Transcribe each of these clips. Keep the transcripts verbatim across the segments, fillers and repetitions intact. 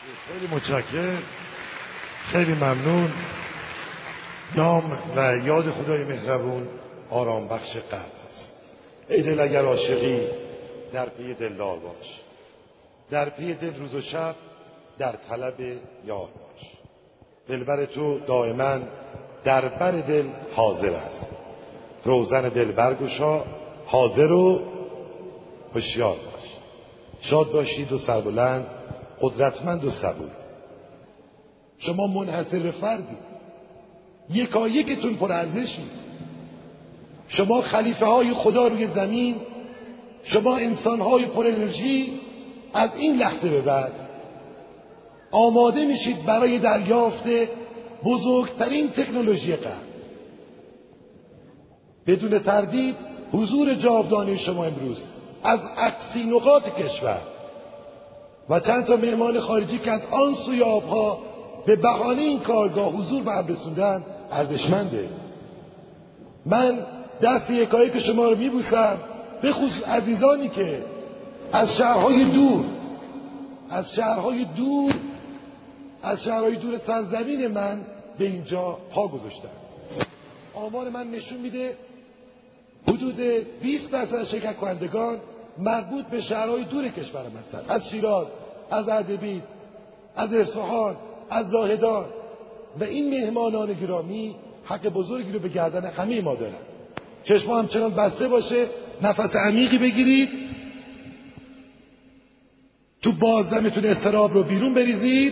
خیلی متشکرم، خیلی ممنون. نام و یاد خدای مهربون آرام بخش قلب است. ای دل اگر عاشقی در پی دلدار باش، در پی دل روز و شب در طلب یار باش. دلبر تو دائما در بر دل حاضر است. روزن دل برگشا، حاضر و هوشیار باش. شاد باشید و سربلند، قدرتمند و صبور. شما منحصر به فردی، یکا یکتون پر ارزشید. شما خلیفه های خدا روی زمین، شما انسان های پر انرژی. از این لحظه به بعد آماده میشید برای دریافت بزرگترین تکنولوژی قرن. بدون تردید حضور جاودانه شما امروز از اقصی نقاط کشور و چند تا مهمان خارجی که از آن سوی آبها به بهانه این کارگاه حضور به هم رسوندن ارزشمنده. من دست یکایی که شما رو میبوسم، به خصوص عزیزانی که از شهرهای دور از شهرهای دور از شهرهای دور سرزمین من به اینجا پا گذاشتن. آمار من نشون میده حدود بیست درصد شرکت کنندگان مربوط به شهرهای دور کشور من هستند، از شیراز، از اردبیل، از اصفهان، از زاهدان. و این مهمانان گرامی حق بزرگی رو به گردن همه ما دارن. چشما همچنان بسته باشه، نفس عمیقی بگیرید، تو بازدمتون استراب رو بیرون بریزید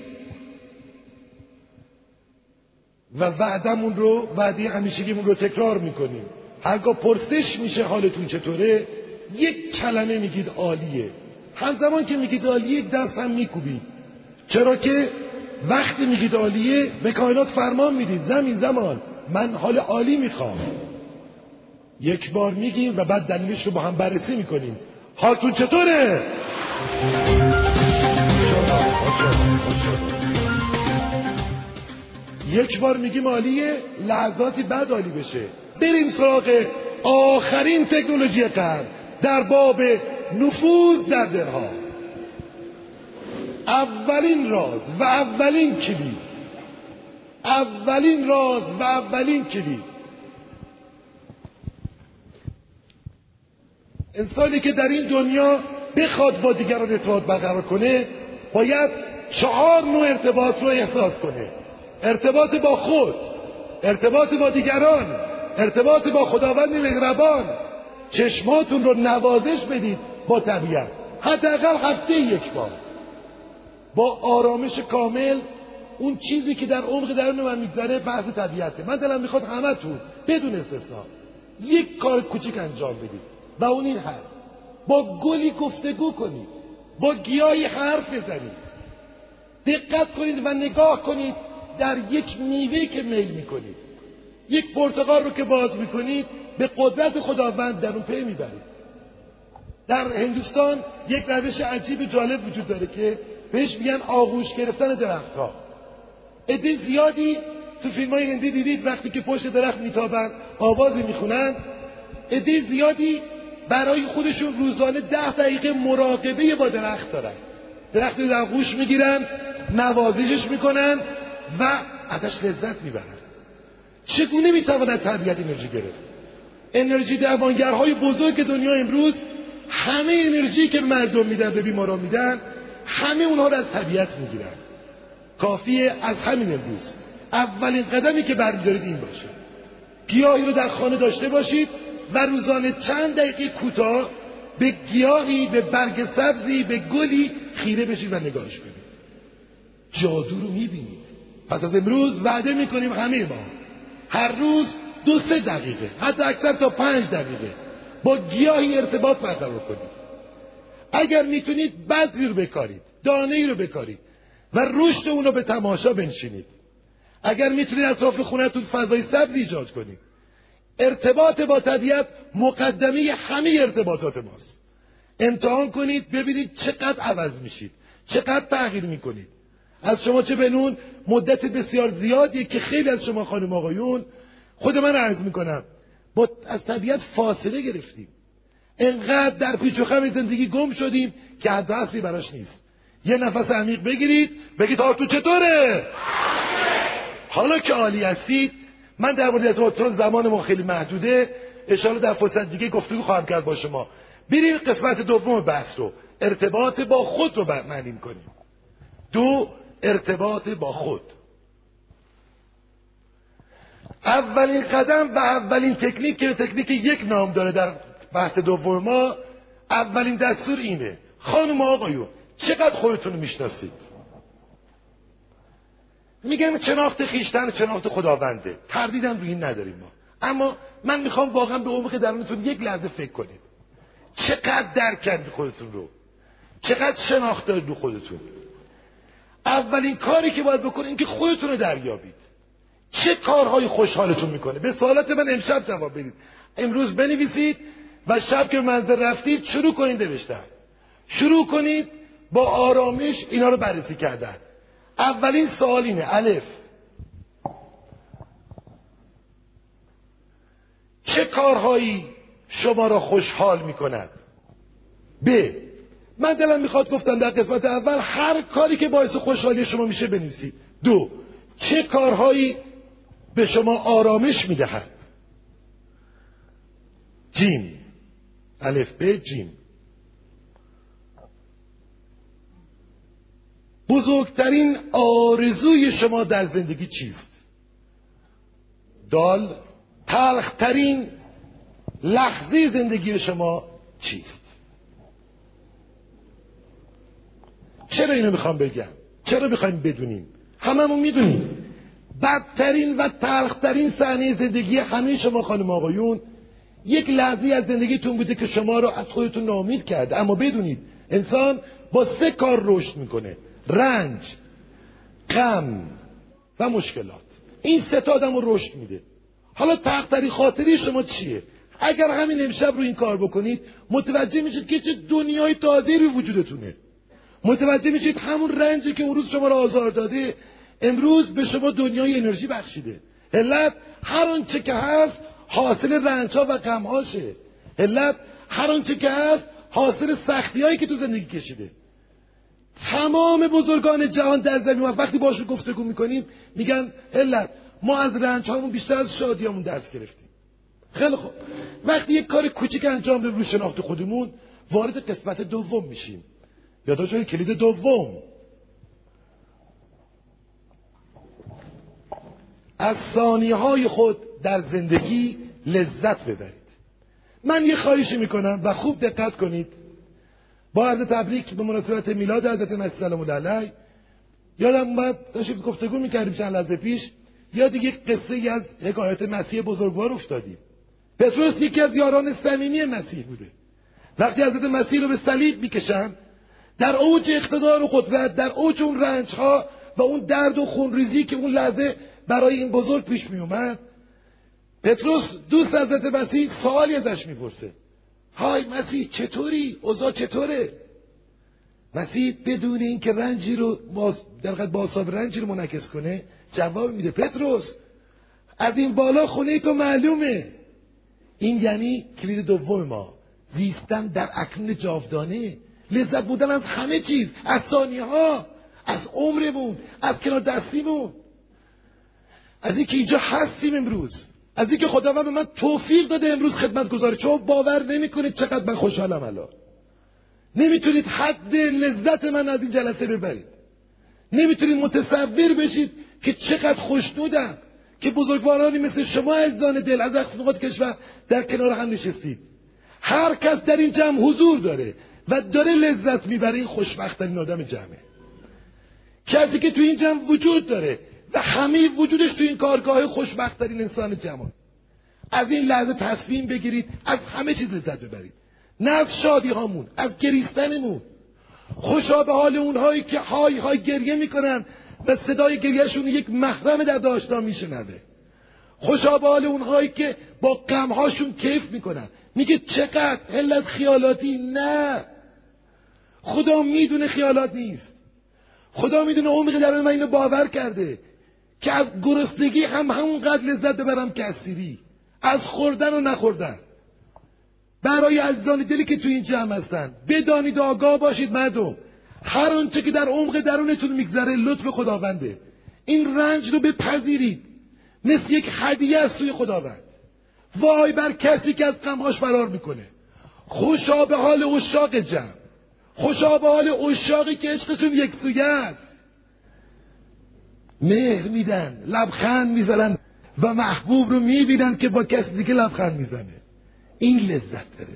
و وعدمون رو وعده همیشگیمون رو تکرار میکنیم. هرگاه پرسش میشه حالتون چطوره، یک کلمه میگید عالیه. همزمان که میگید عالیه دست هم میکوبید، چرا که وقتی میگید عالیه به کائنات فرمان میدید زمین زمان من حال عالی میخوام. یک بار میگیم و بعد دلیلش رو با هم بررسی میکنیم. حالتون چطوره؟ یک بار میگیم عالیه، لحظاتی بعد عالی بشه. بریم سراغ آخرین تکنولوژی قرن در باب نفوذ در دلها. اولین راز و اولین کلید اولین راز و اولین کلید انسانی که در این دنیا بخواد با دیگران ارتباط برقرار کنه باید چهار نوع ارتباط رو احساس کنه: ارتباط با خود، ارتباط با دیگران، ارتباط با خداوند مهربان. چشماتون رو نوازش بدید با طبیعت، حداقل هفته یک بار، با آرامش کامل. اون چیزی که در عمق درون من میگذره بحث طبیعته. من دلم میخواد همتون بدون استثنا یک کار کوچیک انجام بدید و اون این هست: با گلی گفتگو کنید، با گیاهی حرف بزنید. دقت کنید و نگاه کنید در یک میوه که میل میکنید. یک پرتقال رو که باز میکنید به قدرت خداوند در اون پی میبرید. در هندوستان یک روش عجیب جالب وجود داره که بهش میگن آغوش گرفتن درخت ها. عده زیادی تو فیلم های هندی دیدید وقتی که پشت درخت میتابن آوازی میخونن. عده زیادی برای خودشون روزانه ده دقیقه مراقبه با درخت دارن. درخت رو در آغوش میگیرن، نوازشش میکنن و ازش لذت میبرن. چگونه میتواند طبیعت انرژی گرفت؟ انرژی درمانگرهای بزرگ دنیا امروز همه انرژی که مردم میدن به بیماران میدن، همه اونها رو از طبیعت میگیرن. کافیه از همین امروز اولین قدمی که برمی‌دارید این باشه: گیاهی رو در خانه داشته باشید و روزانه چند دقیقه کوتاه به گیاهی، به برگ سبزی، به گلی خیره بشید و نگاهش کنید. جادو رو میبینید. پس از امروز وعده میکنیم همه ما هر روز دو سه دقیقه، حتی اکثر تا پنج دقیقه با گیاهی ارتباط برقرار کنید. اگر میتونید بذری رو بکارید، دانه‌ای رو بکارید و رشد اون رو به تماشا بنشینید. اگر میتونید اطراف خونه‌تون فضای سبز ایجاد کنید. ارتباط با طبیعت مقدمه همه ارتباطات ماست. امتحان کنید ببینید چقدر عوض میشید، چقدر تغییر میکنید. از شما چه بنون مدت بسیار زیادیه که خیلی از شما خانم آقایون، خود من عرض میکنم، با از طبیعت فاصله گرفتیم. انقدر در پیچ و خم زندگی گم شدیم که حد و حصری براش نیست. یه نفس عمیق بگیرید، بگید آرتور چطوره؟ حالا که عالی هستید، من در مورد ارتباط زمان ما خیلی محدوده، انشاءالله در فرصت دیگه گفتگو خواهم کرد با شما. بریم قسمت دوم بحث رو، ارتباط با خود رو معنی کنیم. دو، ارتباط با خود. اولین قدم و اولین تکنیک که تکنیک یک نام داره در بحث دوم ما، اولین دستور اینه: خانم و آقایون چقدر خودتون میشناسید؟ میگم شناخت خویشتن شناخت خداونده، تردیدم روی این نداریم ما، اما من میخوام واقعا به عمق درونتون یک لحظه فکر کنید. چقدر درک کردید خودتون رو؟ چقدر شناخت دارید رو خودتون؟ اولین کاری که باید بکنید این که خودتون رو دریابید. چه کارهای خوشحالتون میکنه؟ به سوالات من امشب جواب بدید. امروز بنویسید و شب که منزل رفتید شروع کنید نوشتن. شروع کنید با آرامش اینا رو بررسی کردن. اولین سوال اینه: الف، چه کارهایی شما را خوشحال میکند؟ ب، من دلم میخواد گفتم در قسمت اول هر کاری که باعث خوشحالی شما میشه بنویسید. دو، چه کارهایی به شما آرامش میدهد؟ جیم، الف ب جیم. بزرگترین آرزوی شما در زندگی چیست؟ دال، تلخترین لحظه زندگی شما چیست؟ چرا اینو میخوام بگم؟ چرا میخوایم بدونیم؟ هممون میدونیم بدترین و تلخترین صحنه زندگی همه شما خانم آقایون یک لحظه از زندگیتون بوده که شما رو از خودتون ناامید کرد. اما بدونید انسان با سه کار رشد میکنه: رنج، غم و مشکلات. این سه تا آدمو رشد میده. حالا تلخترین خاطری شما چیه؟ اگر همین امشب رو این کار بکنید متوجه میشید که چه دنیای تازه‌ای روی وجودتونه. متوجه میشید همون رنجی که اون روز شما رو آزار داده امروز به شما دنیای انرژی بخشیده. علت هر آنچه که هست حاصل رنج‌ها و غم‌هاشه. علت هر آنچه که هست حاصل سختی‌هایی که تو زندگی کشیده. تمام بزرگان جهان در زمین وقتی باشون گفتگو میکنیم میگن علت ما از رنج‌هامون بیشتر از شادیامون درس گرفتیم. خیلی خوب، وقتی یک کار کوچیک انجام بدیم روی شناخت خودمون وارد قسمت دوم میشیم. یادداشت کلید دوم: از ثانیه‌های خود در زندگی لذت ببرید. من یه خواهشی میکنم و خوب دقت کنید. با عرض تبریک به مناسبت میلاد حضرت مسیح سلام الله علیه، یادم اومد داشتیم گفتگو میکردیم چند لحظه پیش، یاد یک قصه ای از حکایت مسیح بزرگوار افتادیم. پتروس یکی از یاران صمیمی مسیح بوده. وقتی حضرت مسیح رو به صلیب میکشن، در اوج اقتدار و قدرت، در اوج اون رنج‌ها و اون درد و خونریزی که اون لحظه برای این بزرگ پیش می اومد، پتروس دوست حضرت مسیح سوالی ازش میپرسه: های مسیح چطوری؟ اوضاع چطوره؟ مسیح بدون اینکه رنجی رو باز در حقیقت با حساب رنجی رو منعکس کنه جواب میده: پتروس از این بالا خونه تو معلومه. این یعنی کلید دوم ما، زیستن در اکنون جاودانه، لذت بردن از همه چیز، از ثانیه ها، از عمرمون، از کنار دستیمون، از اینکه اینجا هستیم امروز، از اینکه خداوند به من توفیق داده امروز خدمت گذاره. شما باور نمی‌کنید چقدر من خوشحالم الان. نمیتونید حد لذت من از این جلسه ببرید. نمیتونید متصور بشید که چقدر خوشنودم که بزرگوارانی مثل شما عزیزان دل از اقصی کشور در کنار هم نشستید. هر کس در این جمع حضور داره و داره لذت میبره. این خوشبخت‌ترین آدم جمعه. کسی که تو این جمع وجود داره و همه وجودش تو این کارگاه خوشبخت‌ترین انسان جمع. از این لحظه تصمیم بگیرید از همه چیز لذت ببرید. نه از شادی هامون، از گریستنمون. خوشا به حال اونهایی که های های گریه میکنن و صدای گریهشون یک محرم در داشتن میشنوه. خوشا به حال اونهایی که با غمهاشون کیف میکنن. میگه چقدر علت خیالاتی؟ نه، خدا میدونه خیالات نیست. خدا میدونه عمق در من اینو باور کرده که از گرسنگی هم همونقدر لذت ببرم که از سیری، از خوردن و نخوردن. برای عزیزان دلی که تو این جمع هستن بدانید، آگاه باشید مردم، هر آنچه که در عمق درونتون میگذره لطف خداونده. این رنج رو بپذیرید مثل یک هدیه از سوی خداوند. وای بر کسی که از غمهاش فرار میکنه. خوشا به حال عشاق جمع، خوشا به حال عشاقی که عشقشون یک سویه است. مهر میدن، لبخند میزنن و محبوب رو میبینن که با کسی دیگه لبخند میزنه. این لذت داره.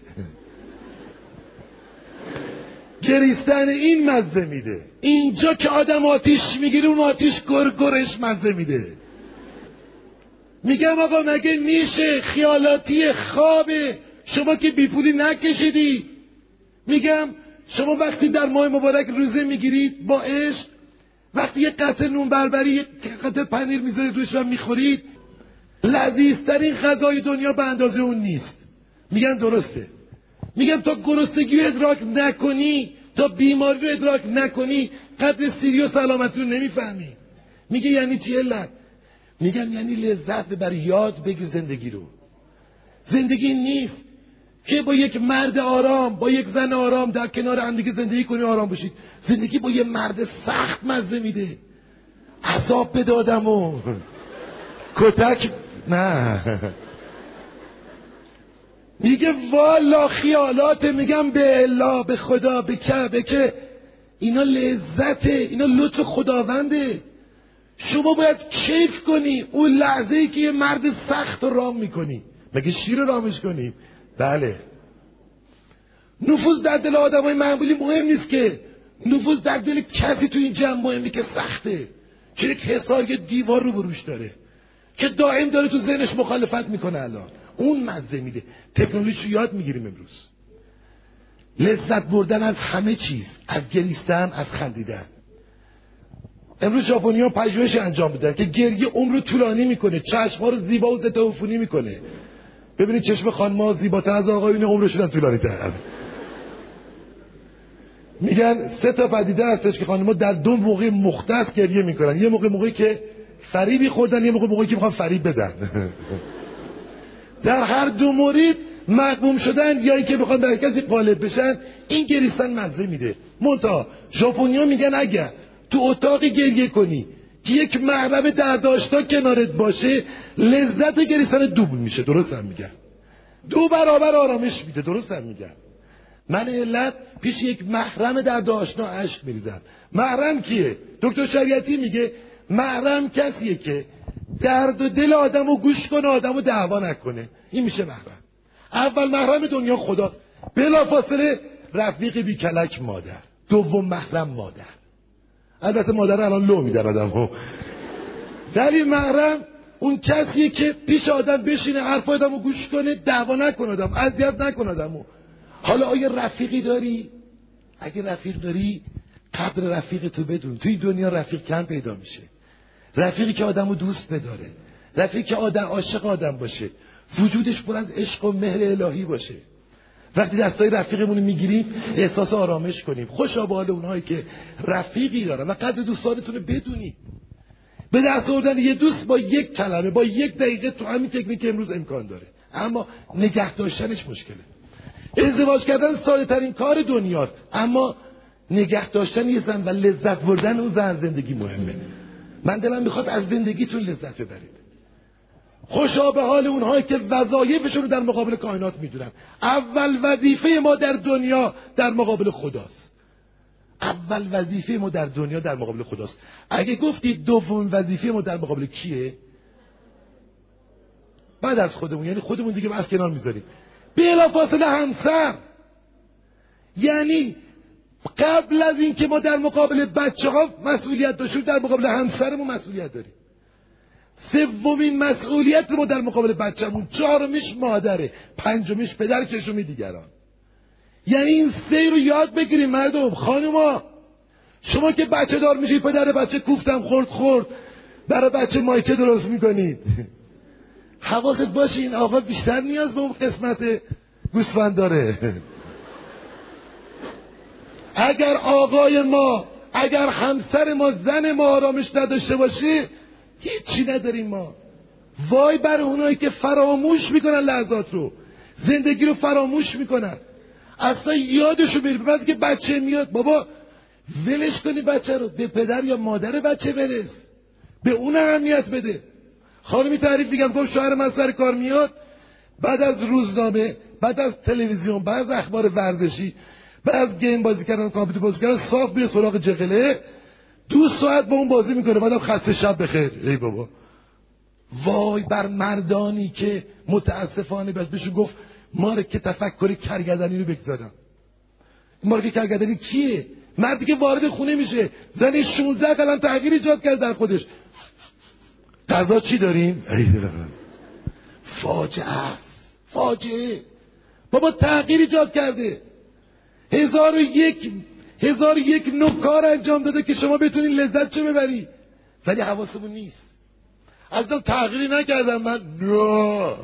گریستن این مزه میده. اینجا که آدم آتیش میگیره اون آتیش گرگرش مزه میده. میگم آقا مگه میشه خیالاتی خوابه شما که بیپولی نکشیدی؟ میگم شما وقتی در ماه مبارک روزه میگیرید با عشق، وقتی یه قطعه نون بربری یه قطعه پنیر میذارید روش و میخورید، لذیذترین غذای دنیا به اندازه اون نیست. میگن درسته. میگم تا گرسنگی رو ادراک نکنی، تا بیماری رو ادراک نکنی، قدر سیری و سلامتی رو نمیفهمی. میگه یعنی چی علت؟ میگم یعنی لذت ببر، یاد بگیر زندگی رو. زندگی نیست که با یک مرد آرام، با یک زن آرام در کنار هم دیگه زندگی کنی آرام باشید. زندگی با یه مرد سخت مزه میده. عذاب بده آدمو. کتک نه. میگه والا خیالات، میگم به الله، به خدا، به کعبه که اینا لذته، اینا لطف خداونده. شما باید کیف کنی اون لحظه ای که یه مرد سخت رو رام میکنی. مگه شیر رو رامش کنیم؟ بله. نفوذ در دل آدم های معمولی مهم نیست که، نفوذ در دل کسی تو این جمع مهمی که سخته، که یک حصار یه دیوار رو بروش داره، که دائم داره تو ذهنش مخالفت میکنه. الان اون مزه میده. تکنولوژی رو یاد میگیریم امروز. لذت بردن از همه چیز، از گریستن، از خندیدن. امروز ژاپنی‌ها پژوهش انجام دادن که گریه عمر رو طولانی میکنه، چشم‌ها رو زیبا و ضد عفونی میکنه. ببینید چشم خانم‌ها زیباتر از آقایون، عمرشون هم طولانی‌تر. میگن سه تا پدیده هستش که خانم‌ها در دو موقع مختص گریه میکنن. یه موقع موقعی که فریبی خوردن، یه موقع موقعی که میخوان فریب بدن. در هر دو مورد مغموم شدن یا اینکه بخوان به کسی غالب بشن، این گریستن مزه میده. منتها ژاپنی‌ها میگن اگر تو اتاقی گریه کنی که یک محرم درداشتا کنارت باشه، لذت گریستن دوبل میشه. درست هم میگن. دو برابر آرامش میده. درست هم میگن. من علت پیش یک محرم درداشنا اشک میریزم. محرم کیه؟ دکتر شریعتی میگه محرم کسیه که درد و دل آدمو گوش کنه، آدمو دعوا نکنه. این میشه محرم. اول محرم دنیا خداست، بلافاصله رفیق بی کلک مادر، دوم محرم مادر. البته مادر الان لو میدن آدمو. ولی محرم اون کسیه که پیش آدم بشینه، حرف آدمو گوش کنه، دعوا نکنه، آدم اذیت نکنه آدمو. حالا آیا رفیقی داری؟ اگه رفیق داری قدر رفیق تو بدون. توی دنیا رفیق کم پیدا میشه. رفیقی که آدمو دوست بداره، رفیقی که آدم عاشق آدم باشه، وجودش پر از عشق و مهر الهی باشه. وقتی دستای رفیقمون میگیریم احساس آرامش کنیم. خوشا به حال اونهایی که رفیقی دارن و قدر دوستانتون رو بدونید. به دست آوردن یه دوست با یک کلمه، با یک دقیقه تو همین تکنیک امروز امکان داره، اما نگه داشتنش مشکله. ازدواج کردن ساده ترین کار دنیاست، اما نگه داشتن یه زن و لذت بردن اون زن زندگی مهمه. من دلم میخواد از زندگیتون لذت ببرید. خوشا به حال اونهایی که وظایفشون رو در مقابل کائنات میدونن. اول وظیفه ما در دنیا در مقابل خداست. اول وظیفه ما در دنیا در مقابل خداست. اگه گفتید دوم وظیفه ما در مقابل کیه؟ بعد از خودمون، یعنی خودمون دیگه از کنار میذاریم. بلافاصله همسر. یعنی قبل از این که ما در مقابل بچه ها مسئولیت داشتیم، در مقابل همسرمون مسئولیت داریم. سومین مسئولیت ما در مقابل بچه‌مون، چهارمیش مادره، پنجمیش پدر، ششمی دیگران. یعنی این سه رو یاد بگیریم مردم. خانوما شما که بچه دار میشید، پدر بچه کوفتم خورد خورد برای بچه مایچه درست میکنید. حواست باشه این آقا بیشتر نیاز به اون قسمت گوسفند داره. اگر آقای ما، اگر همسر ما، زن ما آرامش نداشته باشه، هیچی نداریم ما. وای بر اونایی که فراموش میکنن لحظات رو، زندگی رو فراموش میکنن، اصلا یادشو بری. بعد که بچه میاد، بابا ولش کنی بچه رو، به پدر یا مادر بچه برس، به اون اهمیت بده. خانمی تعریف میگم، گفت شوهر من سر کار میاد، بعد از روزنامه، بعد از تلویزیون، بعد از اخبار ورزشی، بعد از گیم بازی کردن، کامپیوتر بازی کردن، صاف میره سراغ جغله، دو ساعت با اون بازی میکنه، بعدم خسته شب بخیر. ای بابا، وای بر مردانی که متاسفانه بهشون گفت ماره که تفکر کرگدنی رو بگذارن. ماره که کرگدنی کیه؟ مردی که وارد خونه میشه، زن شانزده قلم تغییر ایجاد کرد در خودش. غذا چی داریم؟ فاجعه است، فاجعه. بابا تغییر ایجاد کرده، هزار و یک هزار و یک نکار انجام داده که شما بتونین لذت چه ببری، ولی حواسمون نیست. ازم تغییری نکردم من، نه.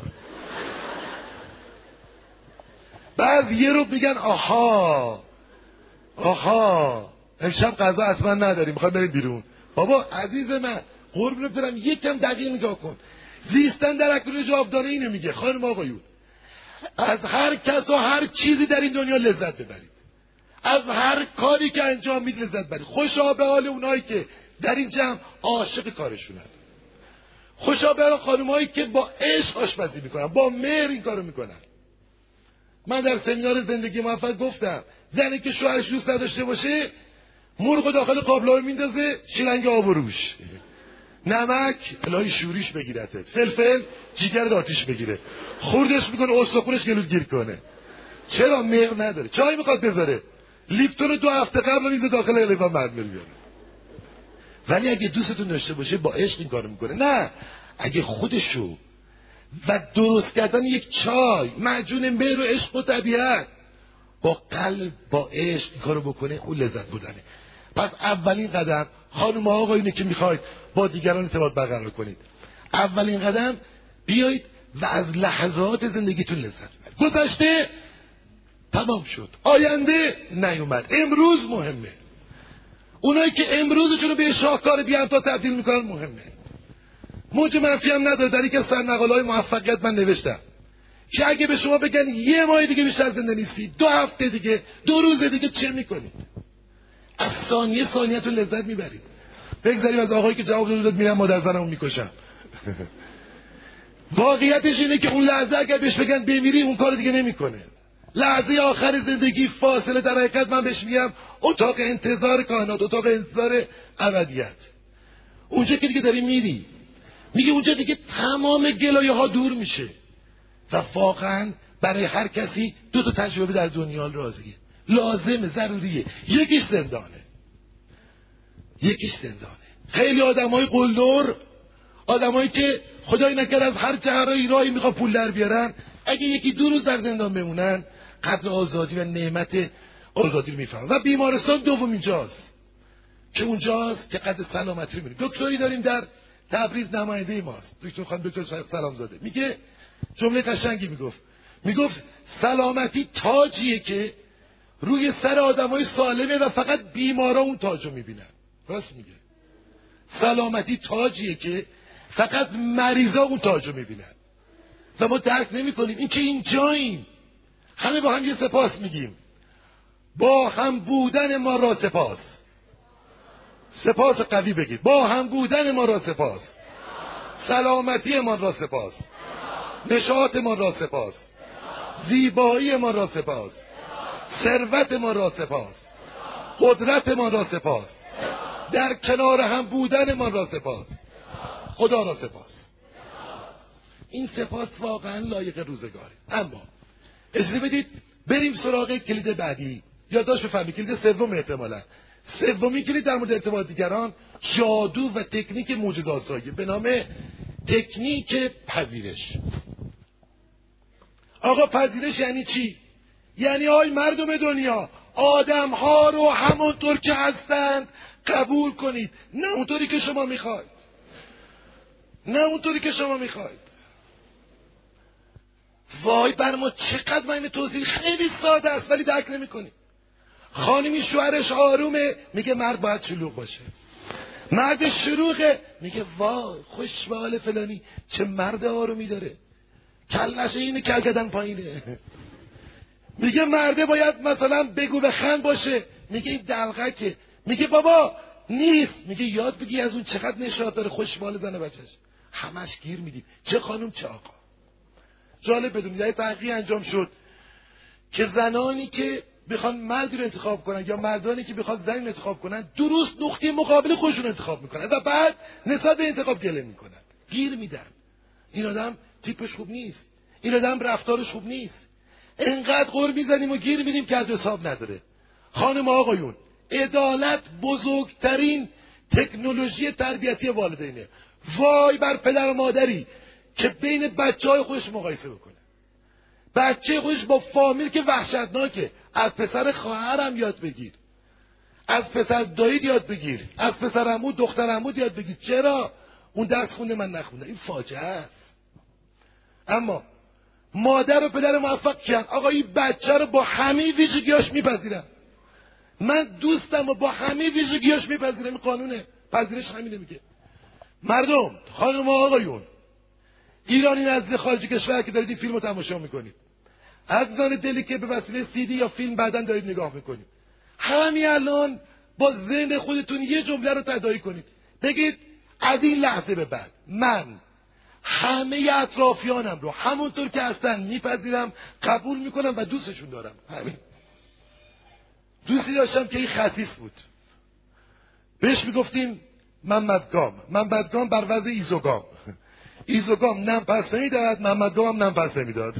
بعض یه رو میگن آها آها امشب غذا حتما نداریم، میخوایم بریم بیرون. بابا عزیز من، قربونت برم، یکم دقیق نگاه کن. زیستن در اکنون جاودانه اینو میگه. خانم آقایون، از هر کس و هر چیزی در این دنیا لذت ببرید، از هر کاری که انجام میدید لذت ببرید. خوشا به حال اونایی که در این جمع عاشق کارشونن، خوشا به حال خانم‌هایی که با عشق آشپزی میکنن، با مهر این کارو میکنن. من در سمینار زندگی موفق گفتم زنی که شوهرش دوست نداشته باشه، مرغ داخل قابلمه میندازه، شیلنگ آب و روش، نمک الهی شوریش بگیرتت، فلفل جیگر آتیش بگیره، خوردش میکنه استخونش گلوت گیر کنه. چرا؟ مهر نداره. چای میخواد بذاره، لیپتون دو هفته قبل میذاره داخل لیوان مرمر بیاره. ولی اگه دوستتون داشته باشه با عشق این کارو میکنه. نه، اگه خودشو و درست کردن یک چای، معجون مهر و عشق و طبیعت، با قلب با عشق این کارو بکنه، اون لذت بردنه. پس اولین قدم خانم ها آقا اینه که میخواید با دیگران ارتباط برقرار کنید، اولین قدم بیایید و از لحظات زندگیتون لذت ببرید. گذشته تمام شد، آینده نیومد، امروز مهمه. اونایی که امروزشون رو به شاهکار بی همتا تبدیل میکنن مهمه. موج منفی هم نداره. در یک از سرنقاله‌های موفقیت من نوشتم که اگه به شما بگن یه ماه دیگه بیشتر زنده نیستی، دو هفته دیگه، دو روز دیگه، چه میکنید؟ از ثانیه ثانیه‌تون لذت میبرید. بگذاریم از آقایی که جواب داد میرم مادر زنمو میکشم. واقعیتش اینه که اون لحظه اگر بهش بگن بمیری، اون کار دیگه نمیکنه. لحظه آخر زندگی فاصله، در حقیقت من بهش میگم اتاق انتظار کائنات، اتاق انتظار ابدیت. اونجا که دیگه داری میری، میگه اونجا دیگه تمام گلایه ها دور میشه. و واقعا برای هر کسی دو تا تجربه در دنیا راضیه، لازمه، ضروریه. یکیش زندانه، یکیش زندانه. خیلی آدمای قلدر، آدمایی که خدای نکرد از هر جهرایی راهی میخواد پول در بیارن، اگه یکی دو روز در زندان بمونن، قدر آزادی و نعمت آزادی رو میفهمن. و بیمارستان دوم اینجاست که اونجاست که قدر سلامتی رو میبینیم. دکتری داریم در تبریز، نماینده ماست، دکتر خانم دکتر سلامزاده، میگه جمله قشنگی میگفت، میگفت سلامتی تاجیه که روی سر آدمای سالمه و فقط بیمارا اون تاجو میبینن. راست میگه. سلامتی تاجیه که فقط مریضا اون تاجو میبینن و ما درک نمیکنیم این که اینجاییم. همه با هم یه سپاس میگیم، با هم بودن ما را سپاس. سپاس قوی بگید، با هم بودن ما را سپاس، سلامتی ما را سپاس، نشاط ما را سپاس، زیبایی ما را سپاس، ثروت ما را سپاس، قدرت ما را سپاس، در کنار هم بودن ما را سپاس، خدا را سپاس. این سپاس واقعا لایق روزگاره. اما اجازه بدید بریم سراغ کلید بعدی. یادداشت بفرمایید، کلید سوم احتمالاً سومی کلید در مورد ارتباط دیگران، جادو و تکنیک معجزه‌آسایی به نام تکنیک پذیرش. آقا پذیرش یعنی چی؟ یعنی آی مردم دنیا، آدم ها رو همونطور که هستند قبول کنید، نه اونطوری که شما میخواید، نه اونطوری که شما میخواید. وای بر ما چقدر من توضیح خیلی ساده است ولی درک نمی کنیم. خانمی شوهرش آرومه، میگه مرد باید شلوغ باشه. مرد شلوغه، میگه وای خوش به حال فلانی، چه مرد آرومی داره، کلش اینه کل کردن پایینه. میگه مرده باید مثلا بگو بخند باشه، میگه این دلغکه. میگه بابا نیست، میگه یاد بگی از اون چقدر نشاط داره، خوشمال زنه بچهش. همش گیر میدیم، چه خانم چه آقا. جالب بدونید یه تحقیق انجام شد که زنانی که بخوان مردی رو انتخاب کنن یا مردانی که بخوان زنی رو انتخاب کنن درست نقطه مقابل خودشون انتخاب میکنن و بعد نسبت به انتخاب گله میکنن، گیر میدن. این آدم تیپش خوب نیست، این آدم رفتارش خوب نیست. انقدر غر میزنیم و گیر میدیم که از حساب نداره. خانم آقایون، عدالت بزرگترین تکنولوژی تربیتی والدینه. وای بر پدر و مادری که بین بچه های خودش مقایسه بکنه. بچه خودش با فامیل که وحشتناکه. از پسر خواهرم یاد بگیر، از پسر دایی یاد بگیر، از پسر عمو دختر عمو یاد بگیر. چرا؟ اون درس خونده من نخوندم. این فاجعه است. اما مادر و پدر موفق کردن آقا این بچه رو با همه ویژگیاش میپذیرم. من دوستم و با همه ویژگیاش میپذیرم. این قانونه پذیرش همینه. میگه مردم، خانم و آقایون، ایرانی نزد خارج کشور که دارید این فیلم رو تماشا میکنید، عزیزان دلی که به وسیله سی دی یا فیلم بعداً دارید نگاه میکنید، همین الان با ذهن خودتون یه جمله رو تداعی کنید. بگید از این لحظه به بعد من همه اطرافیانم رو همونطور که هستن میپذیرم، قبول میکنم و دوستشون دارم. همین. دوستی داشتم که این خسیس بود، بهش میگفتیم محمدگام. محمدگام بر وضع ایزوگام. ایزوگام نم پس نمیداد، محمدگام هم نم پس نمیداد.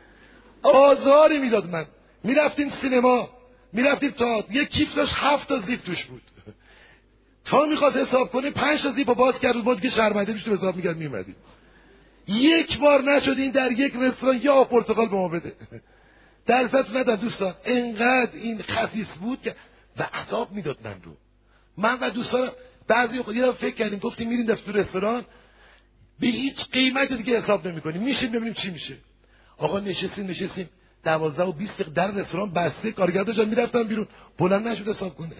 آزاری میداد. من میرفتیم سینما، میرفتیم تا یک کیف داشت هفت تا زیپ توش بود. تا میخواست حساب کنه پنج تا زیپ رو باز کرد بود که شرمنده میشد حساب میکرد میومدیم. یک بار نشد این در یک رستوران یه آب پرتقال به ما بده. درستون ندارم دوستان، انقدر این خسیس بود که و عذاب میداد من رو. من و دوستانم بعضی خود یه فکر کردیم، گفتیم میریم دفتر رستوران به هیچ قیمت دیگه حساب نمی‌کنیم، میشیم ببینیم چی میشه. آقا نشستیم نشستیم دوازده و بیست دقیقه در رستوران بسته، کارگردا جان میرفتن بیرون، بلند نشد حساب کنه.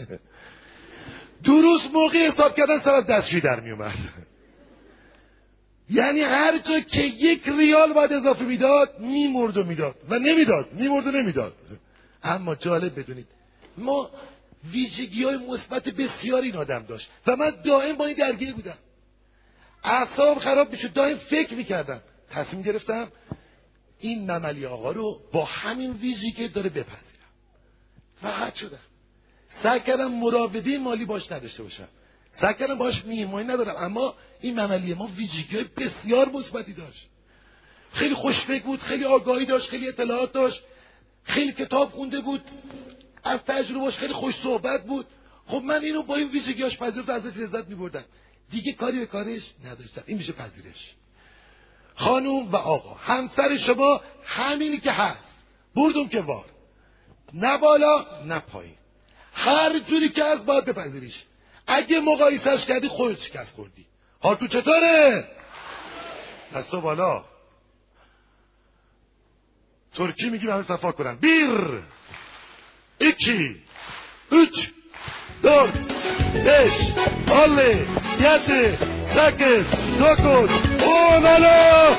درست موقع حساب کردن سر از دستشویی در میومد. یعنی هر جا که یک ریال باید اضافه میداد میمرد و میداد و نمیداد، میمرد و نمیداد. اما جالب بدونید ما ویژگی‌های مثبت بسیاری این آدم داشت و من دائم با این درگیر بودم. اعصابم خراب میشد، دائم فکر میکردم. تصمیم گرفتم این مملی آقا رو با همین ویژگی داره بپذیرم. راحت شدم. سعی کردم مراوده مالی باش نداشته باشم، سعی کردم باش میهمانی ندارم، اما این مملی ما ویژگی‌های بسیار مثبتی داشت. خیلی خوشفکر بود، خیلی آگاهی داشت، خیلی اطلاعات داشت، خیلی کتاب خونده بود، از تجربه‌اش خیلی خوش صحبت بود. خب من اینو با این ویژگی‌هاش پذیرفت، ازش لذت می‌بردم. دیگه کاری به کارش نداشتم. این میشه پذیرش. خانوم و آقا، همسر شما همینی که هست، بردم که وار، نه بالا نه پایین، هر جوری که هست باید بپذیریش. اگه مقایسهش کردی خودت شکست خوردی. حال تو چطوره؟ دستا بالا. ترکی میگیم همه صفا کنن. بیر iki üç dört beş altı yedi sekiz dokuz on. Alo.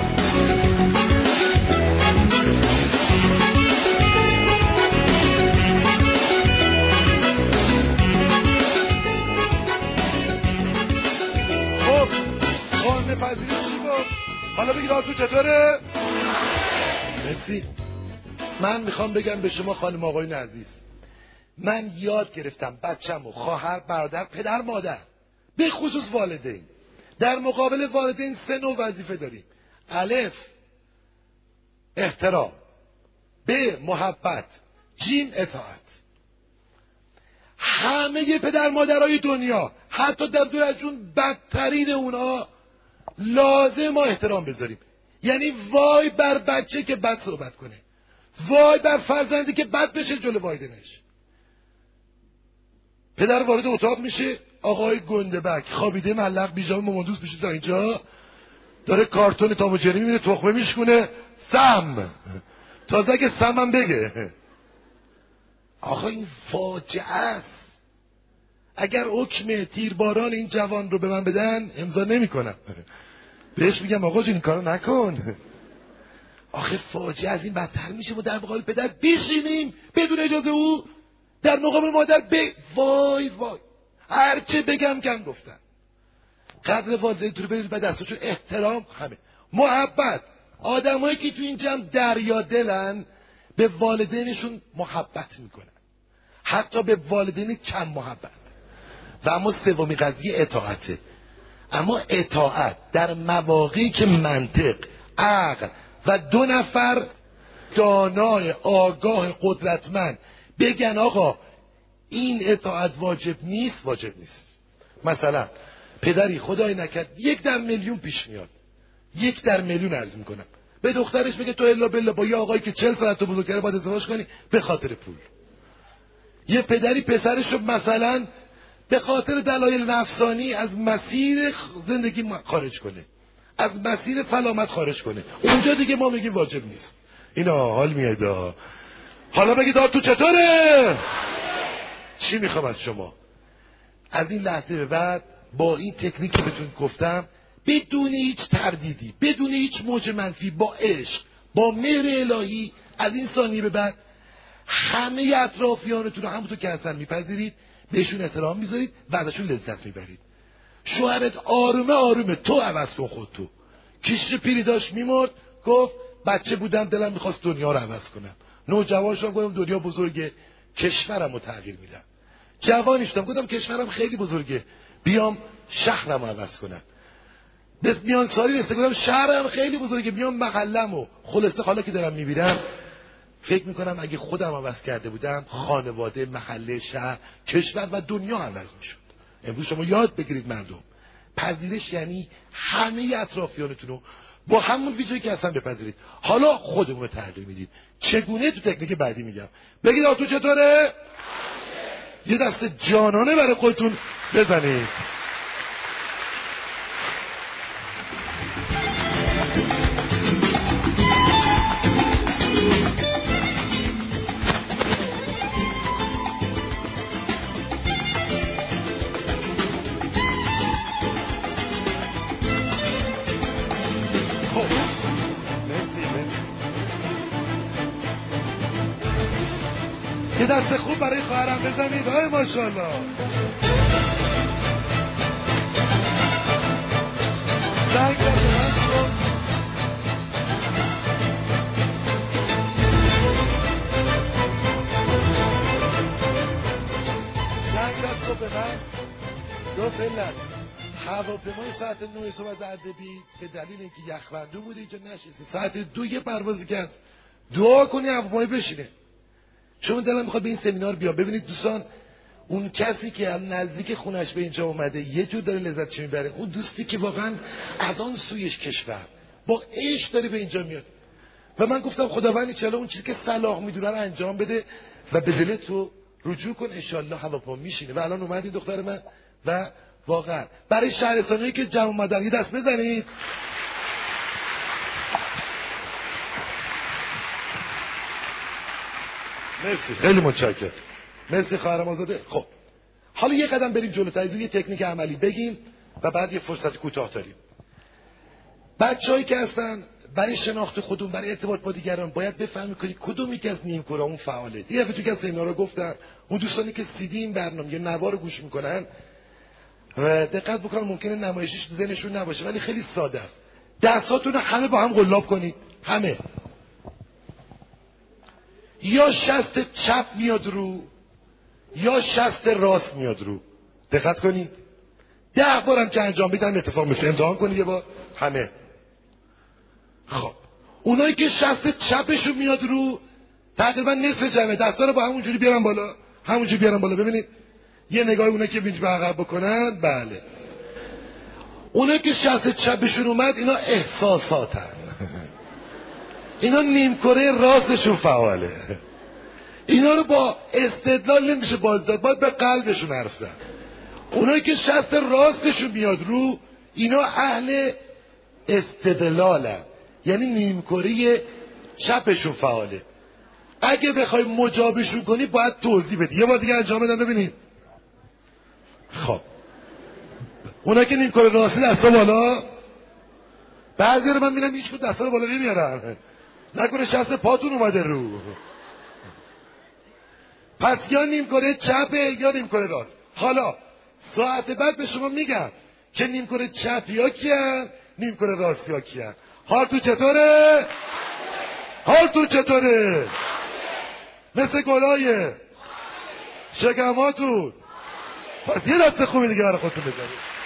خب قانون پذیرش چی بود؟ حالا بگید آتو چطوره؟ مرسی. من میخوام بگم به شما خانم آقایون عزیز، من یاد گرفتم بچه‌مو، خواهر، برادر، پدر، مادر، به خصوص والدین، در مقابل والدین سه نوع وظیفه داریم. الف احترام، ب محبت، جیم اطاعت. همه پدر مادرای دنیا، حتی در دور از جون بدترین اونا، لازم ما احترام بذاریم. یعنی وای بر بچه که بد صحبت کنه، وای بر فرزندی که بد بشه جلو والدینش. پدر وارد اتاق میشه، آقای گندبک خوابیده ملق بیجامه مامادوس میشه تا اینجا، داره کارتون تام و جری میبینه، تخمه میشکونه، سم تازه اگه سم هم بگه. آقا این فاجعه است. اگر حکم تیرباران این جوان رو به من بدن امضا نمی کنم، بهش میگم آقا جون این کارو نکن. آخه فاجعه از این بدتر میشه. ما در مقابل پدر بشینیم بدون اجازه او، در مقابل مادر ب... وای وای. هرچه بگم کم گفتن. قدر والدینتون رو بدونید، بعد دستاشون احترام، همه محبت. آدمایی که تو این جمع دریا دلن به والدینشون محبت میکنن، حتی به والدین کم محبت. و اما سومی قضیه اطاعته. اما اطاعت در مواقعی که منطق، عقل و دو نفر دانای آگاه قدرتمند بگن آقا این اطاعت واجب نیست، واجب نیست. مثلا پدری خدای نکرد یک در میلیون پیش میاد، یک در میلیون عرض میکنم، به دخترش بگه تو الا بالله با یه آقایی که چهل ساعت تو بزرگتره باید ازدواج کنی به خاطر پول. یه پدری پسرش رو مثلا به خاطر دلایل نفسانی از مسیر زندگی خارج کنه، از مسیر سلامت خارج کنه، اونجا دیگه ما میگیم واجب نیست. اینا حال میاد. حالا بگید تو چطوره؟ چی میخوام از شما؟ از این لحظه به بعد با این تکنیکی بهتون گفتم، بدون هیچ تردیدی، بدون هیچ موج منفی، با عشق، با مهر الهی، از این ثانیه به بعد همه اطرافیانتون رو همونطور که هستن میپذیرید، بهشون احترام میذارید و ازشون لذت میبرید. شوهرت آرومه آرومه تو عوض کن خودتو. کشش پیری داشت میمرد، گفت بچه بودم دلم میخواست دنیا رو عوض کنم. نوجوان شدم گفتم دنیا بزرگه، کشورم رو تغییر میدم. جوانی شدم گفتم کشورم خیلی بزرگه، بیام شهرم رو عوض کنم. دست میان سالی رسته گفتم شهرم خیلی بزرگه، بیام محلم رو. خلاصه حالا که دارم میبینم فکر میکنم اگه خودم عوض کرده بودم خانواده، محله، شهر، کشور و دنیا عوض میشد. امروز شما یاد بگیرید مردم، پذیرش یعنی همه اطرافیانتون رو با همون ویژگی که هستن بپذیرید. حالا خودمون رو تغییر میدیم. چگونه؟ تو تکنیک بعدی میگم. بگید آتو چطوره؟ یه دست جانانه برای خودتون بزنید. یه دست خوب برای خواهرم بزنید. آی ماشاءالله. زنگ دست کن. زنگ دست رو به من. دو فلت هواپیمای ساعت نه صبح از اردبیل به دلیل اینکه یخبندون بوده اینجا نشسته، ساعت دو یه پروازی که هست دعا کنی هواپیمای بشینه. شما دلم میخواد به این سمینار بیام. ببینید دوستان، اون کسی که نزدیک خونش به اینجا اومده یه جور داره لذت چی میبره، اون دوستی که واقعا از آن سویش کشور با عشق داره به اینجا میاد. و من گفتم خداوند چلا اون چیزی که صلاح میدونه رو انجام بده و به دل تو رجوع کن، انشالله هواپیما میشینه. و الان اومد این دختر من و واقعا برای شهرستانایی که جمع اومدن یه دست بزنید. مرسی، خیلی متشکرم. مرسی خواهرم آزاده. خب حالا یه قدم بریم جلوتر، از یه تکنیک عملی بگیم و بعد یه فرصت کوتاه داریم. بچه‌هایی که هستن برای شناخت خودمون، برای ارتباط با دیگران باید بفهمید که کدومی که از نیمکره اون فعاله. یه دفعه تو که سمینارا گفتم اون دوستانی که سی دی این برنامه یا نوار رو گوش میکنن و دقت بکنن، ممکنه نمایشش ذهنشون نباشه ولی خیلی ساده. دستاتون رو همه با هم قلاب کنید، همه. یا شست چپ میاد رو یا شست راست میاد رو. دقت کنید. ده بارم که انجام بدم اتفاق میفته. امتحان کنید یه بار همه. خب اونایی که شست چپشون میاد رو تقریبا نصف جمعه دستا رو با همونجوری بیارن بالا، همونجوری بیارن بالا. ببینید یه نگاه اونایی که اینجوری به عقب بکنن. بله اونایی که شست چپشون اومد اینا احساساتن. اینا نیمکره راستشون فعاله. اینا رو با استدلال نمیشه باز داد، باید به قلبشون حرف زد. اونایی که شست راستشون میاد رو اینا اهل استدلالن، یعنی نیمکره چپشون فعاله. اگه بخوای مجابشون کنی باید توضیح بدی. یه بار دیگه انجام بدم ببینید. خب اونایی که نیمکره راستی دستا بالا. بعضی رو من میرم هیچ کدوم دستا رو بالا نمیارن، نکنه شست پاتون اومده رو. پس یا نیمکره چپه یا نیمکره راست. حالا ساعت بعد به شما میگم که نیمکره چپی ها کیان، نیمکره راستی ها کیان. حالتون چطوره؟ حالتون چطوره؟ مثل گلای شکماتون. پس یه دست خوبی دیگه برای خودتون بزنید.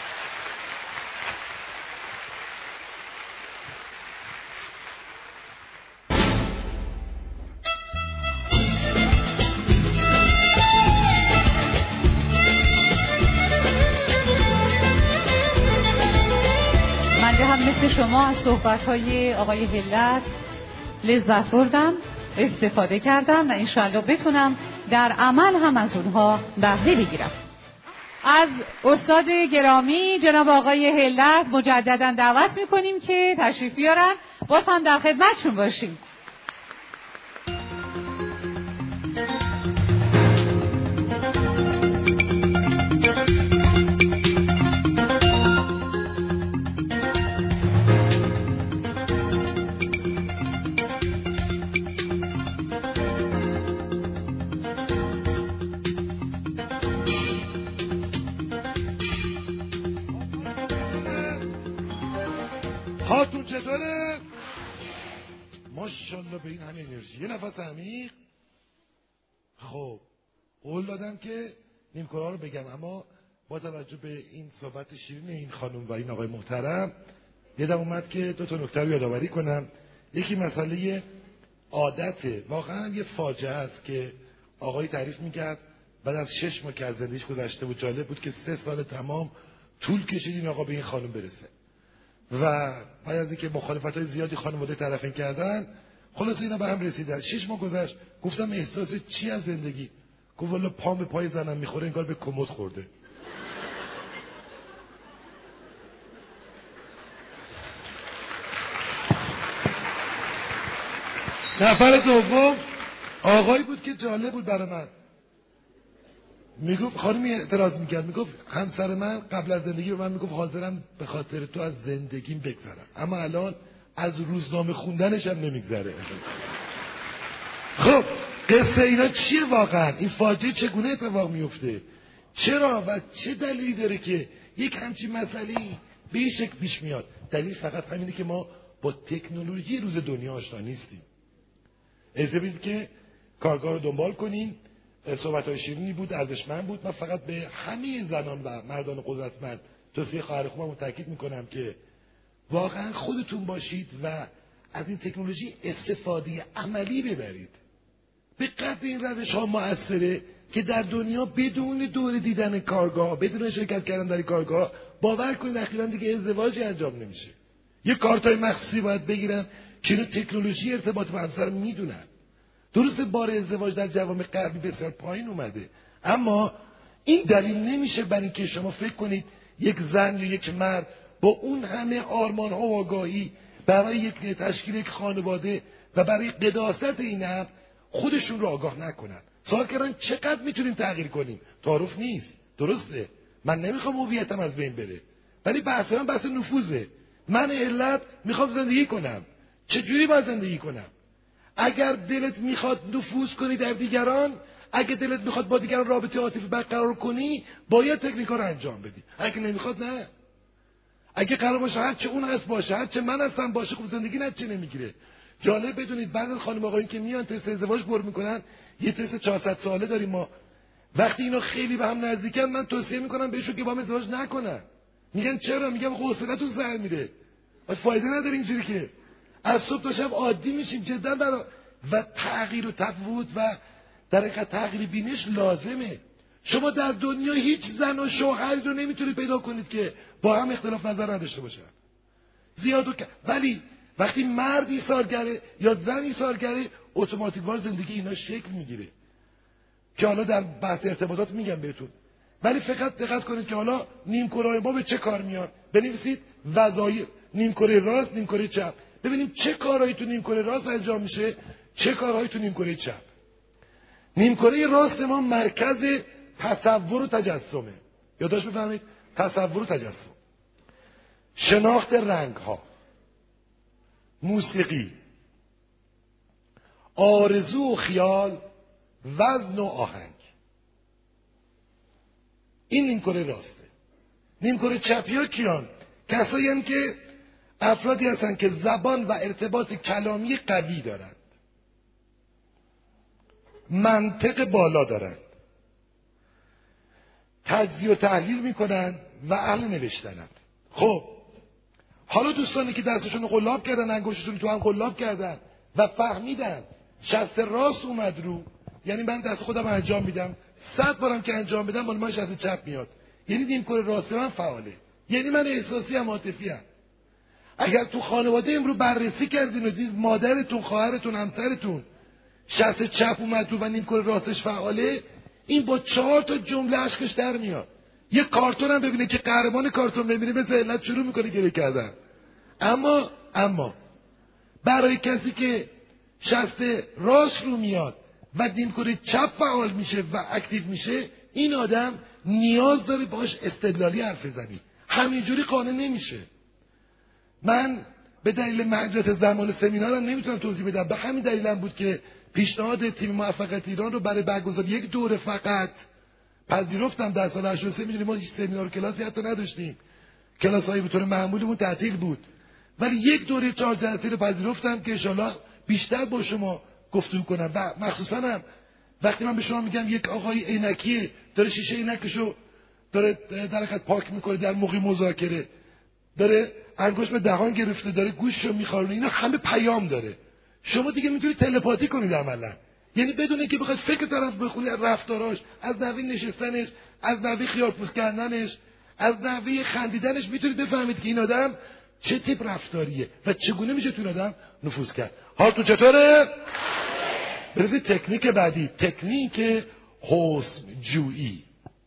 مثل شما از صحبت‌های آقای هلت لذت بردم، استفاده کردم و انشاءالله بتونم در عمل هم از اونها بهره بگیرم. از استاد گرامی جناب آقای هلت مجددا دعوت میکنیم که تشریف بیارن، باز هم در خدمتشون باشیم. حالتون چطوره؟ ماشاءالله به این همه انرژی. یه نفس عمیق. خب قول دادم که نیمکره ها رو بگم، اما با توجه به این صحبت شیرین این خانم و این آقای محترم یادم اومد که دو تا نکته رو یادآوری کنم. یکی مسئله عادته. واقعا یه فاجعه است که آقای تعریف میکرد بعد از شش ماه که از زندگیش گذشته بود، جالب بود که سه سال تمام طول کشید این آقا به این خانم برسه و بعد از اینکه مخالفت‌های زیادی خانواده طرفین کردن خلاص اینا به هم رسیدن. شش ماه گذشت. گفتم احساس چی از زندگی؟ گفت والا پام به پای زنم میخوره انگار به کمد خورده. نفر دوم آقایی بود که جالب بود برای من. میگفت خانمی اعتراض میکرد، میگفت همسر من قبل از زندگی به من میگفت حاضرم به خاطر تو از زندگیم بگذرم، اما الان از روزنامه خوندنش هم نمیگذره. خب قصه اینا چیه واقعا؟ این فاجعه چگونه اتفاق میفته؟ چرا و چه دلیلی داره که یک همچین مسئله‌ای به این شکل پیش میاد؟ دلیل فقط همینه که ما با تکنولوژی روز دنیا آشنا نیستیم. اجازه بدید که کارگاه رو دنبال کنیم. صحبت‌های شیرینی بود، ارزشمند بود. من فقط به همه زنان و مردان قدرتمند توصیه خواهر خوبم تاکید میکنم که واقعا خودتون باشید و از این تکنولوژی استفاده عملی ببرید. به قدر این روش ها مؤثره که در دنیا بدون دور دیدن کارگاه، بدون شرکت کردن در کارگاه، باور کنید اخیراً دیگه ازدواجی انجام نمیشه. یه کارتای مخصوصی باید بگیرن که اینو تکنولوژی ارتباط با همسر میدونن. درسته بار ازدواج در جوامع غربی بسیار پایین اومده، اما این دلیل نمیشه برای اینکه شما فکر کنید یک زن یا یک مرد با اون همه آرمان ها و آگاهی برای یک تشکیل یک خانواده و برای قداست این هم خودشون رو آگاه نکنن. سوال کردن چقدر میتونیم تغییر کنیم؟ تعارف نیست، درسته، من نمیخوام هویتم از بین بره، ولی بحث من بحث نفوذه. من علت میخوام زندگی کنم، چجوری باید زندگی کنم؟ اگر دلت میخواد نفوذ کنی در دیگران، اگر دلت میخواد با دیگران رابطه عاطفی برقرار کنی، باید تکنیکا رو انجام بدی. اگه نمیخواد نه. اگه قرار باشه هر چه اون هست باشه، هر چه من هستم باشه، خب زندگی نتیجه نمیگیره. جالب بدونید بعضی خانم آقایون که میان تست ازدواج پر میکنن، یه تست چهارصد ساله داریم ما. وقتی اینا خیلی به هم نزدیکن، من توصیه میکنم بهشون که با هم ازدواج نکنن. میگن چرا؟ میگم حوصله‌تون سر میره. فایده نداره اینجوری که از صبح تا شب عادی میشیم. جدا برا و تغییر و تفاوت و در حقیقت تغییر بینش لازمه. شما در دنیا هیچ زن و شوهری رو نمیتونید پیدا کنید که با هم اختلاف نظر نداشته باشن. زیاد و کم. ولی وقتی مرد ایثارگره یا زن ایثارگره، اتوماتیکوار زندگی اینا شکل میگیره که حالا در بحث ارتباطات میگم بهتون. ولی فقط دقت کنید که حالا نیمکره ما به چه کار میاد. بنویسید وظایف نیمکره راست، نیمکره چپ. ببینیم چه کارهایی تو نیمکره راست انجام میشه، چه کارهایی تو نیمکره چپ. نیمکره راست ما مرکز تصور و تجسمه. یادداشت بفهمید، تصور و تجسم، شناخت رنگ ها، موسیقی، آرزو و خیال، وزن و آهنگ. این نیمکره راسته. نیمکره چپی ها کیان؟ کسایی هم که افرادی هستن که زبان و ارتباط کلامی قوی دارند، منطق بالا دارند، تجزیه و تحلیل میکنن و اهل نوشتنند. خب حالا دوستانی که دستشون قلاب کردن، انگشتشون تو هم قلاب کردن و فهمیدن شست راست اومد رو، یعنی من دست خودم انجام میدم، صد بارم که انجام بدم مال من شست چپ میاد، یعنی نیمکره راست من فعاله، یعنی من احساسی ام، عاطفی ام. اگر تو خانواده امرو بررسی کردین و دید مادرتون، خواهرتون، همسرتون شست چپ اومد رو و نیمکره راستش فعاله، این با چهار تا جمله اشکش در میاد. یه کارتون هم ببینه که قهرمان کارتون ببینه مثل علت شروع میکنه گریه کردن. اما اما برای کسی که شست راست رو میاد و نیمکره چپ فعال میشه و اکتیو میشه، این آدم نیاز داره باش استدلالی حرف بزنی، همینجوری قانع نمیشه. من به دلیل محدودیت زمان سمینارم نمیتونم توضیح بدم، به همین دلیلم بود که پیشنهاد تیم موفقیت ایران رو برای برگزاری یک دوره فقط پذیرفتم. در سال هشتاد و سه میدونیم ما هیچ سمینار و کلاسی حتی نداشتیم، کلاس‌های به طور معمولیمون تعطیل بود، ولی یک دوره چهار جلسه رو پذیرفتم که ان شاءالله بیشتر با شما گفتگو کنم. و مخصوصا هم وقتی من به شما میگم یک آقای عینکی داره شیشه عینکشو داره در حقیقت پاک میکنه در موقع مذاکره، داره انگشت به دهان گرفته، داره گوششو میخارونه، اینا همه پیام داره. شما دیگه میتونید تلپاتی کنید عملا، یعنی بدون اینکه بخواید فکر طرف بخونید، رفتاراش، از نحوه نشستنش، از نحوه خیارپوست کردنش، از نحوه خندیدنش میتونید بفهمید که این آدم چه تیپ رفتاریه و چگونه میشه تو این آدم نفوذ کرد. حالتون چطوره؟ برید تکنیک بعدی، تکنیک حسن جویی.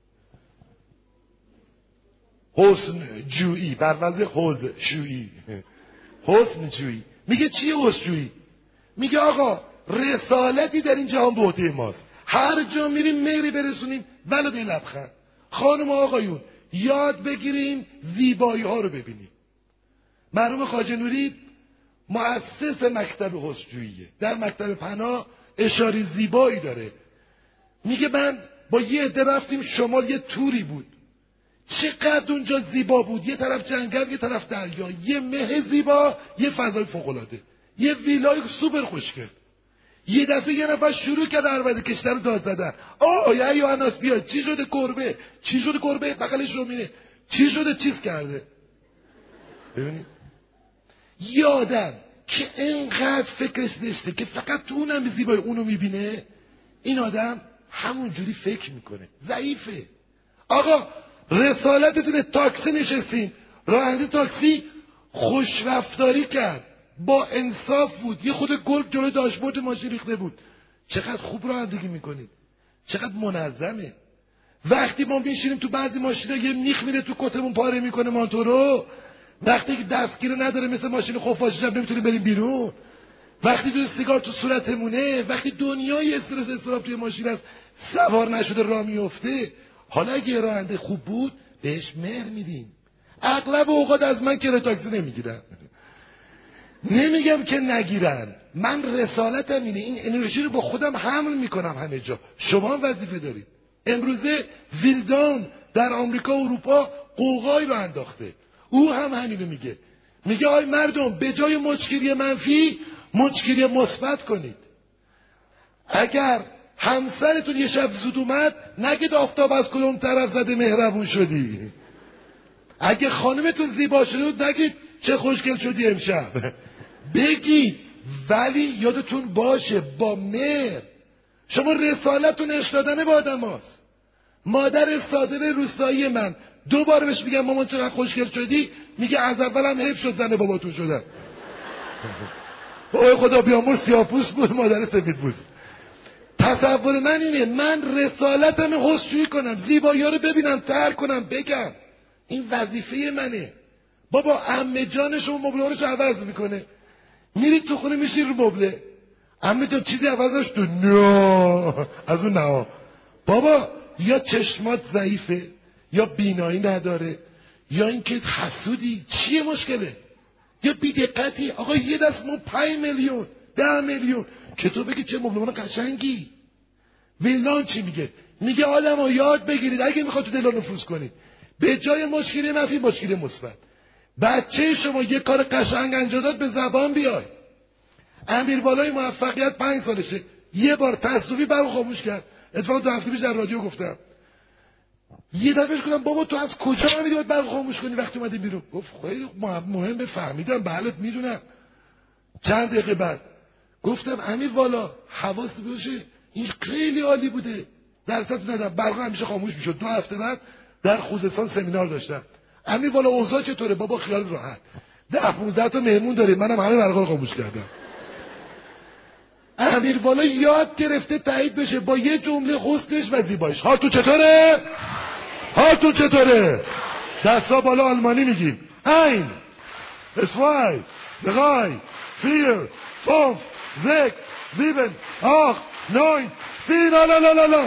حسن جویی بر وزن حوض شویی. حسن جویی میگه چیه حسن جویی؟ میگه آقا رسالتی در این جهان به عهده ماست، هر جا میریم میری برسونیم ولو به لبخند. خانم و آقایون یاد بگیریم زیبایی ها رو ببینیم. مرحوم خواجه نوری مؤسس مکتب حسن‌جوییه، در مکتب پناه اشاره زیبایی داره. میگه من با یه عده رفتیم شمال، یه توری بود، چقدر اونجا زیبا بود، یه طرف جنگل یه طرف دریا، یه مه زیبا، یه فضای فوق‌العاده، یه ویلای سوپر خوشگل. یه دفعه یه نفر شروع کرد عربده کشتن رو داد زدن. آه یا یوحناس بیا، چی شده گربه؟ چی شده گربه؟ بغلش رو مینه چی شده چیز کرده. ببینید یه آدم که اینقدر فکرش نشته که فقط تو اونم زیبای اونو میبینه، این آدم همونجوری فکر میکنه، ضعیفه. آقا رسالتتونه، تاکسی نشستیم، راننده تاکسی خوش رفتاری کرد، با انصاف بود، یه خود گلف جلوی داشبورد ماشین ریخته بود. چقدر خوب رانندگی میکنید، چقدر منظمه. وقتی ما میشینیم تو بعضی ماشینا یه میخ میره تو کتمون پاره میکنه مانتو رو، وقتی که دستگیر نداره مثل ماشین خفاشی شب نمیتونیم بریم بیرون، وقتی دو سیگار تو صورتمونه، وقتی دنیای استرس استراب توی ماشین است، سوار نشده راه میفته. حالا اگه راننده خوب بود بهش مهر میدیم. اغلب اوقات از من کرایه تاکسی نمیگیرن، نمیگم که نگیرن، من رسالتم اینه، این انرژی رو با خودم حمل میکنم همه جا. شما هم وظیفه دارید. امروزه ویلدان در آمریکا و اروپا قوقای رو انداخته، او هم همینو میگه، میگه آی مردم به جای مچگیری منفی مچگیری مثبت کنید. اگر همسرتون یه شب زود اومد نگید آفتاب از کدوم طرف زده مهربون شدی. اگه خانمتون زیبا شده نگید چه خوشگل شدی امشب، بگید، ولی یادتون باشه با مهر. شما رسالتون عشق دادن به آدم هاست. مادر صادق روستایی من دو بار بهش میگم مامان چقدر خوشگل شدی، میگه از اولم حیف شد زن باباتون شدن. اوه خدا بیامرز سیاه‌پوست بود، مادر سفیدپوست. تصور من اینه، من رسالتم حسن‌جویی کنم، زیبایی ها رو ببینم، ترک کنم، بگم. این وظیفه منه. بابا عمه جانش و مبله‌هاش رو عوض میکنه، میری تو خونه میشی رو مبله، عمه جان چیزی عوضش تو نه، از اون نه. بابا یا چشمات ضعیفه، یا بینایی نداره، یا اینکه حسودی، چیه مشکله؟ یا بی‌دقتی. آقا یه دست ما پنج میلیون ده میلیون که تو بگی چه مبلمان قشنگی. ویلان چی میگه؟ میگه آدمو یاد بگیرید اگه میخواد تو دل نفوذ کنید، به جای مشکلی منفی مشکلی مثبت. بچه شما یه کار قشنگ انجام داد، به زبان بیای. امیر بالای موفقیت پنج سالشه، یه بار تصادفی برو خاموش کرد. اتفاقا دو هفته پیش در رادیو گفتم، یه دفعه گفتم بابا تو از کجا فهمیدی باید برق خاموش کنی وقتی اومدی بیرون؟ گفت خیلی مهمه، فهمیدم، بله میدونم. چند دقیقه بعد گفتم امیر والا حواست باشه این خیلی عالی بوده، درصد ندم، برق همیشه خاموش میشد. دو هفته بعد در خوزستان سمینار داشتم. امیر والا اوضاع چطوره؟ بابا خیال راحت، ده پانزده تا مهمون داریم، منم همه برقا رو خاموش کردم. امیر والا یاد گرفته تایید بشه با یه جمله حسنش و زیبایش. ها تو چطوره؟ ها تو چطوره؟ دستا بالا آلمانی میگیم. ein, zwei, drei, vier, fünf, sechs, sieben, acht, neun, zehn, لا لا لا لا لا.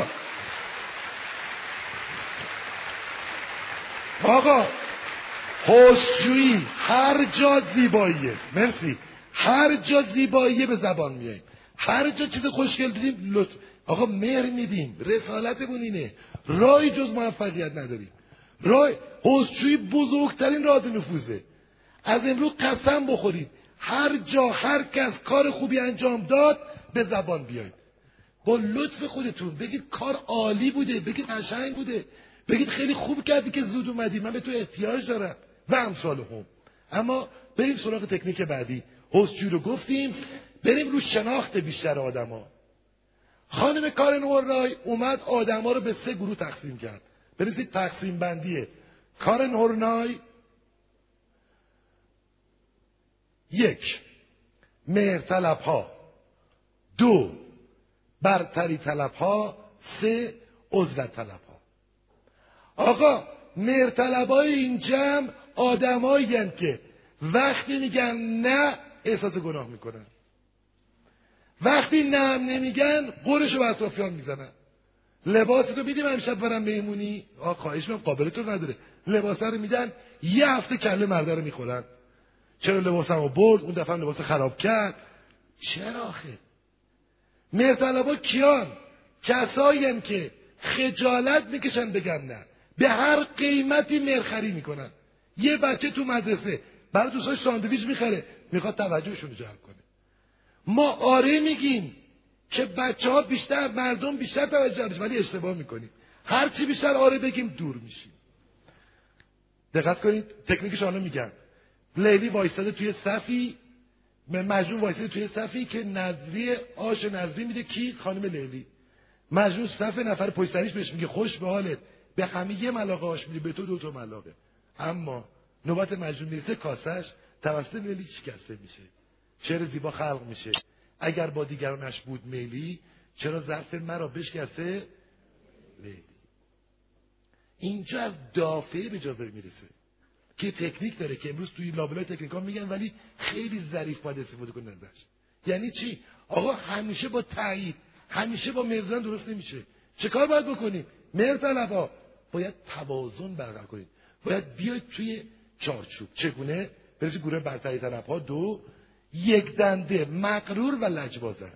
آقا حسن‌جویی هر جا زیباییه، مرسی، هر جا زیباییه به زبان میاییم، هر جا چیز خوشگل دیدیم لطف. آقا مهر میدیم، رسالتمون اینه، راهی جز موفقیت نداریم. راه حسن‌جویی بزرگترین راه نفوذه. از امروز قسم بخورید هر جا هر کس کار خوبی انجام داد به زبان بیاید، با لطف خودتون بگید کار عالی بوده، بگید قشنگ بوده، بگید خیلی خوب کردی که زود اومدی، من به تو احتیاج دارم و امثال هم. اما بریم سراغ تکنیک بعدی. حسن‌جویی رو گفتیم، بریم رو شناخت بیشتر آدما. خانم کارن هورنای اومد آدما رو به سه گروه تقسیم کرد. برید تقسیم بندیه کارن هورنای: یک، مهرطلب ها، دو، برتری طلب ها، سه، عزلت طلب ها. آقا مهرطلب های این جمع آدمایی هستند که وقتی میگن نه احساس گناه میکنن، وقتی نه نمیگن قرشو به اطرافیان میزنن. لباس تو میدیم امشب برم مهمونی، آقا خواهش میکنم، قابلیت رو نداره، لباس رو میدن، یه هفته کله مرده رو میخورن. چرا لباسمو برد، اون دفعه لباس خراب کرد. چرا آخه؟ مهرطلبا کیان؟ کسایی هستند که خجالت میکشن بگن نه، به هر قیمتی مهرخری میکنن. یه بچه تو مدرسه برای دوستاش ساندویچ میخره، میخواد توجهشون رو جلب کنه. ما آره میگیم که بچه ها بیشتر، مردم بیشتر توجه بشه، ولی اشتباه میکنیم. هر چی بیشتر آره بگیم دور میشیم. دقت کنید تکنیکش حالا میگم. لیلی وایساده توی صفی، مجنون وایساده توی صفی که نظری آش نظری میده کی؟ خانم لیلی. مجنون صف نفر پشت سرش بهش میگه خوش به حالت، به همه یه ملاقه آش میده، به تو دو تا ملاقه. اما نوبت مجنون میرسه کاسش توسط لیلی شکسته میشه. چرا زیبا خلق میشه؟ اگر با دیگرانش بود میلی، چرا ظرف مرا بشکسته لیلی؟ اینجا از دافعه به جازه میرسه که تکنیک داره که امروز توی لابلای تکنیکا میگن، ولی خیلی ظریف باید استفاده کنه ازش. یعنی چی؟ آقا همیشه با تایید، همیشه با مرزان درست نمیشه. چه کار باید بکنیم؟ مهرطلبا باید توازن برقرار کنید، باید بیاید توی چارچوب. چگونه؟ برید گروه برتری طلبها: دو، یک دنده، مغرور و لجبازه.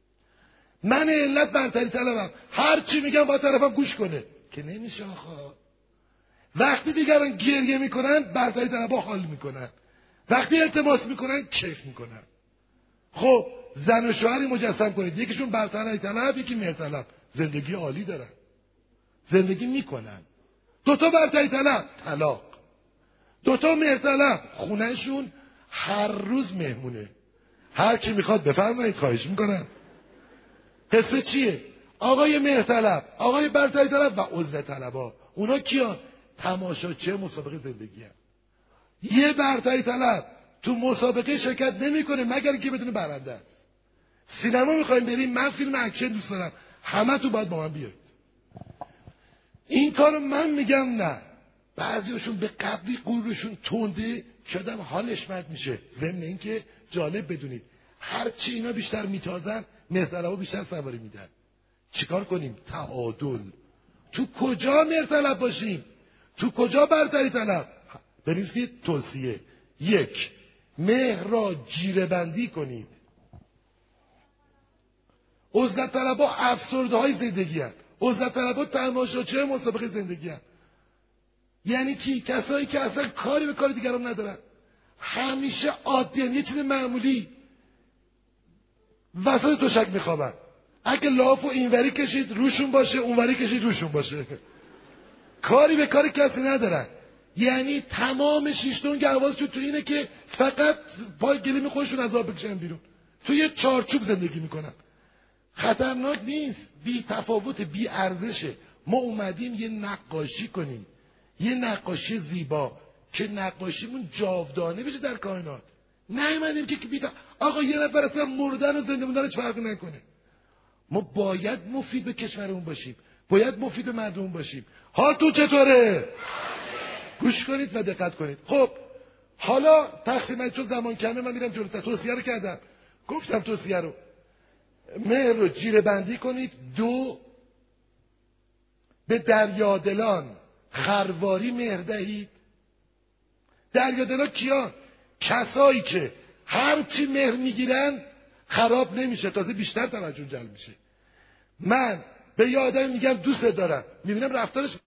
من علت برتری طلبم، هر چی میگم با طرفم گوش کنه که نمیشه. آخا وقتی دیگران گریه میکنن برتری طلبها حال میکنن، وقتی التماس میکنن کیف میکنن. خب زن و شوهری مجسم کنید، یکیشون برتری طلب، یکی مهرطلب، زندگی عالی دارن، زندگی میکنن. دوتا برتری طلب طلاق، دوتا مهرطلب خونهشون هر روز مهمونه. هر کی میخواد بفرمایید، خواهش میکنم. قصه چیه؟ آقای مهرطلب، آقای برتری طلب و عزلت طلبا، اونا کیان؟ تماشاچی مسابقه زندگی هم. یه برتری طلب تو مسابقه شرکت نمیکنه مگر اینکه بدون برنده است. سینما میخوایم بریم، من فیلم اکشن دوست دارم، همه تو باید با من بیاید. این کارو من میگم نه. بعضیاشون به قدری غرورشون تنده که آدم حالش بد میشه. ضمن اینکه جالب بدونید هرچی اینا بیشتر میتازن، مهرطلبا بیشتر سواری میدن. چیکار کنیم؟ تعادل. تو کجا مهرطلب باشیم؟ تو کجا برتری طلب؟ بنویسید توصیه: یک، مهر را جیره بندی کنید. عزلت طلبها افسرده های زندگی هست. عزلت طلبها تماشاچی مسابقه زندگی هم. یعنی کی؟ کسایی که اصلا کاری به کار دیگران ندارن، همیشه عادی، یه چیز معمولی وسط تشک میخوابن. اگه لافو اینوری کشید روشون باشه، اونوری کشید روشون باشه، کاری به کار کسی ندارن. یعنی تمام شیشتون حواسشون تو اینه که فقط پای گلیم خودشون از آب بکشن بیرون، تو یه چارچوب زندگی میکنن. خطرناک نیست، بی تفاوت، بی ارزشه. ما اومدیم یه نقاشی کنیم، یه نقاشی زیبا که نقاشیمون جاودانه بشه در کائنات. نیومدیم که بی تا... آقا یه نفر اصلا مردن و زنده موندن هیچ فرقی نکنه. ما باید مفید به کشورمون باشیم، باید مفید به مردمون باشیم. حالتون چطوره؟ گوش کنید و دقت کنید. خب حالا تقسیم چون زمان کمه من میرم جلوتر. توصیه رو کردم، گفتم توصیه رو مهر رو جیره بندی کنید. دو، به دریادلان خرواری مهر دهید. دریادلان کیان؟ کسایی که هرچی مهر میگیرن خراب نمیشه، تازه بیشتر توجه جلب میشه. من به یه آدم میگم دوست دارم، میبینم رفتارش